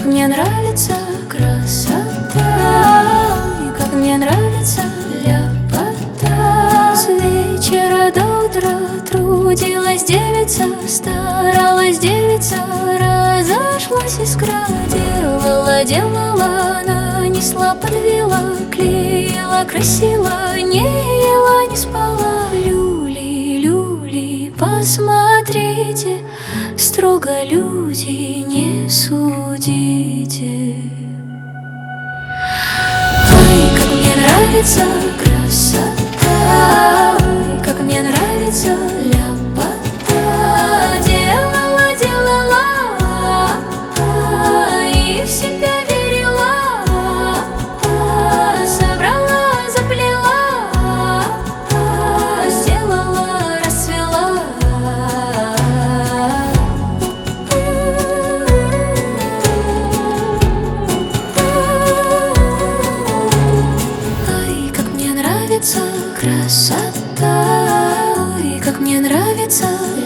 как мне нравится красота, и как мне нравится ляпота. С вечера до утра трудилась девица, старалась девица, разошлась искра. Делала, нанесла, подвела, клеила, красила, не ела, не спала. Люли, люли, посмотрите, строго люди, не судите. Ай, как мне нравится красота, ой, как мне нравится ляпота. Делала, и в себя верила, собрала, заплела, сделала, расцвела. Ай, как мне нравится красота, ой, как мне нравится